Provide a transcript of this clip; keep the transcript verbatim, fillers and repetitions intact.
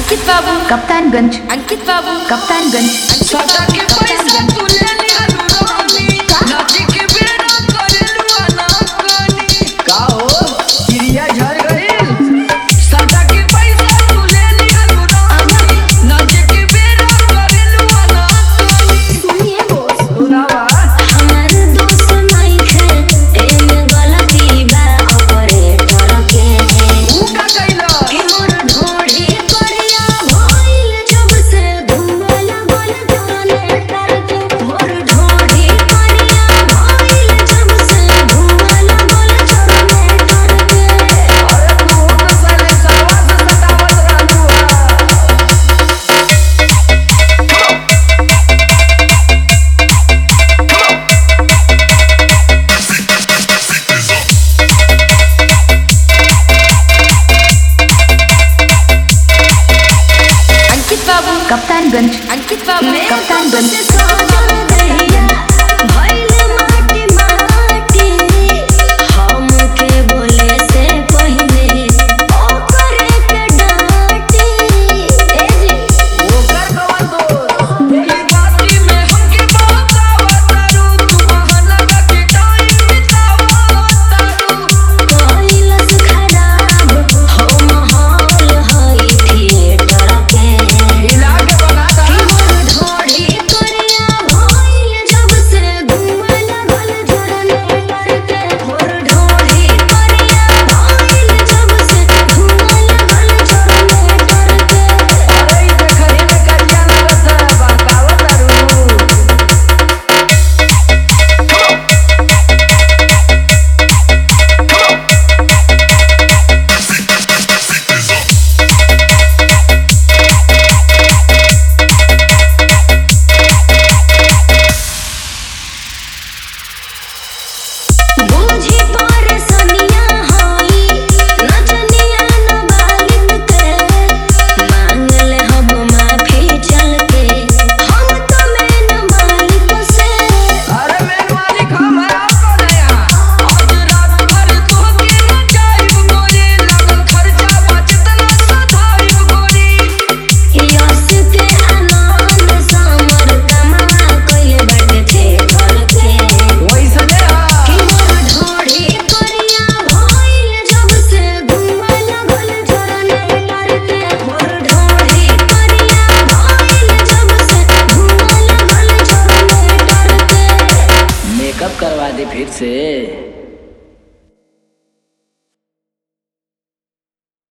अंकित बाबू कप्तानगंज अंकित बाबू कप्तानगंज सदा के पैसा तू ले लिया रोनी नाची के बेड़ा करेलू अनाकानी का हो चिड़िया झर गई सदा के पैसा तू ले लिया रोनी नाची के बेड़ा करेलू अनाकानी सुनिए बोस सुनावा हमार दोस्त नहीं थे एमे गलती बा ऑपरेटर के तू का कइला कि मोर ढोढ़ी करिया भइल जब से धुआं लगल जनरेटर के मोर ढोढ़ी करिया भइल जब से धुआं लगल जनरेटर के अरे तू तो साले सवा से सतावत रहलू अंकित बाबू कप्तानगंज अंकित बाबू कप्तानगंज